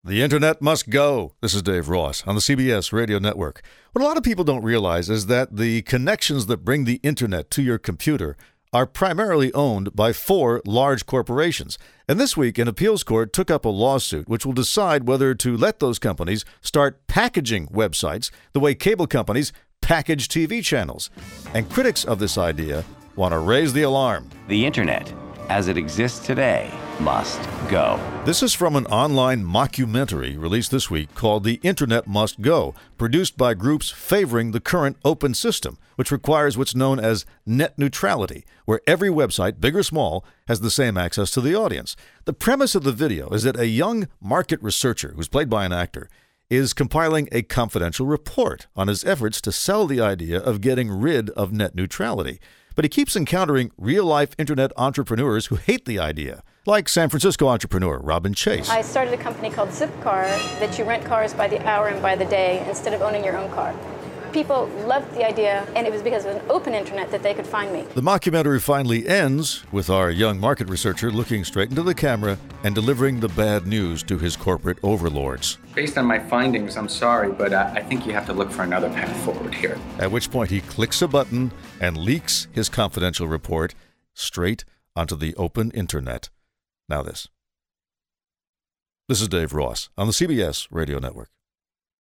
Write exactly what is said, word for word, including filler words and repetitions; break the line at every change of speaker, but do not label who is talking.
The internet must go. This is Dave Ross on the C B S Radio Network. What a lot of people don't realize is that the connections that bring the internet to your computer are primarily owned by four large corporations. And this week, an appeals court took up a lawsuit which will decide whether to let those companies start packaging websites the way cable companies package T V channels. And critics of this idea want to raise the alarm.
The internet, as it exists today, must go.
This is from an online mockumentary released this week called The Internet Must Go, produced by groups favoring the current open system, which requires what's known as net neutrality, where every website, big or small, has the same access to the audience. The premise of the video is that a young market researcher, who's played by an actor, is compiling a confidential report on his efforts to sell the idea of getting rid of net neutrality. But he keeps encountering real-life internet entrepreneurs who hate the idea, like San Francisco entrepreneur Robin Chase.
I started a company called Zipcar that you rent cars by the hour and by the day instead of owning your own car. People loved the idea, and it was because of an open internet that they could find me.
The mockumentary finally ends with our young market researcher looking straight into the camera and delivering the bad news to his corporate overlords.
Based on my findings, I'm sorry, but I, I think you have to look for another path forward here.
At which point he clicks a button and leaks his confidential report straight onto the open internet. Now this. This is Dave Ross on the C B S Radio Network.